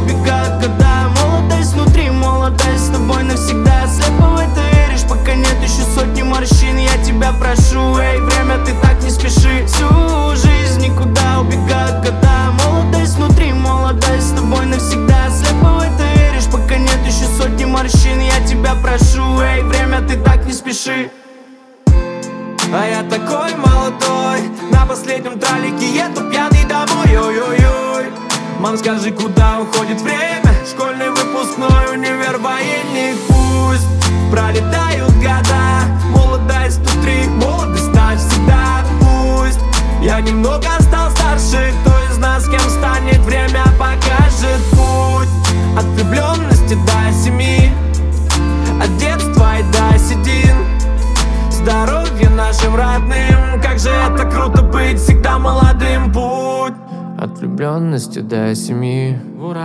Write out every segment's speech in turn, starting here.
убегают года. Молодость внутри, молодость с тобой навсегда. Слепо в это веришь, пока нет еще сотни морщин. Я тебя прошу, эй, время, ты так не спеши. Всю жизнь никуда убегают года. Молодость внутри, молодость с тобой навсегда. Слепо в это веришь, пока нет еще сотни морщин. Я тебя прошу, эй, время, ты так не спеши. А я такой молодой, на последнем тралике еду пьяный домой. Ой-ой-ой, мам, скажи, куда уходит время? Школьный выпускной, универ, военник. Пусть пролетают года, молодость внутри, молодость навсегда. Пусть я немного стал старше, кто из нас кем станет, время покажет путь. От влюбленности до семьи, от детства и до седин. Здоровье нашим родным, как же это круто быть всегда молодым. Путь от влюбленности до семьи,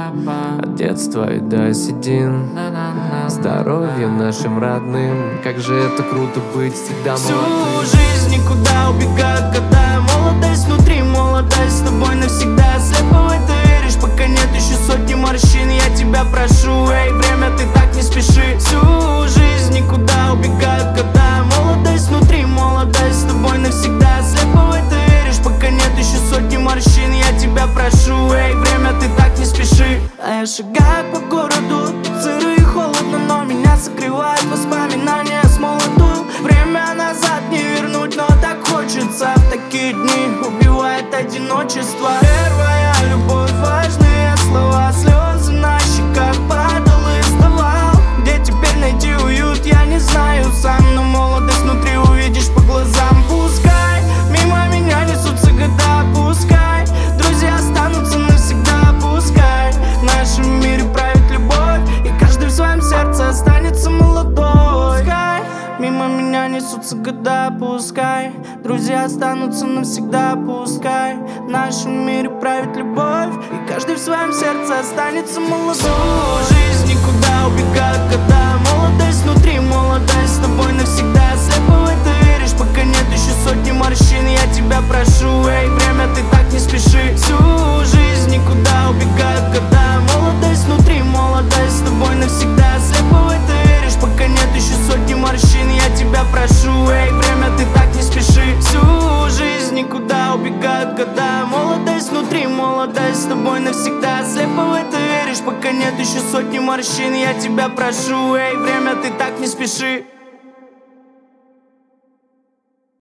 от детства и до седин. Здоровье нашим родным, как же это круто быть всегда молодым. Всю жизнь никуда убегают года. Молодость внутри, молодость с тобой навсегда. Слепо в это веришь, пока нет еще сотни морщин. Я тебя прошу, эй, время, ты так не спеши. Всю жизнь никуда убегают года. Молодость внутри, молодость с тобой навсегда. Слепо в это веришь, пока нет еще сотни морщин. Я тебя прошу, эй, время, ты так не спеши. А я шагаю по городу, сыро и холодно, но меня согревают воспоминания с молоду. Время назад не вернуть, но так хочется. В такие дни убивает одиночество. Первая любовь, важные слова, слезы на щеках, падал и вставал. Где теперь найти уют, я не знаю сам, но молодость внутри увидишь по глазам. Пускай мимо меня несутся года, пускай друзья останутся навсегда, пускай в нашем мире правит любовь, и каждый в своем сердце останется молодой. Пускай мимо меня несутся года, пускай друзья останутся навсегда, пускай в нашем мире правит любовь, и каждый в своем сердце останется молодой. Всю жизнь никуда убегают года. Молодость внутри, молодость с тобой навсегда. Слепо в это веришь, пока нет еще сотни морщин. Я тебя прошу, эй, время, ты так не спеши. Всю жизнь никуда убегают года. Молодость внутри, молодость с тобой навсегда. Слепо в это веришь, пока нет еще сотни морщин. Я тебя прошу, эй, время, ты так не спеши. Всю жизнь никуда убегают года. Молодость внутри, молодость с тобой навсегда. Слепо в это веришь, пока нет еще сотни морщин. Я тебя прошу, эй, время, ты так не спеши.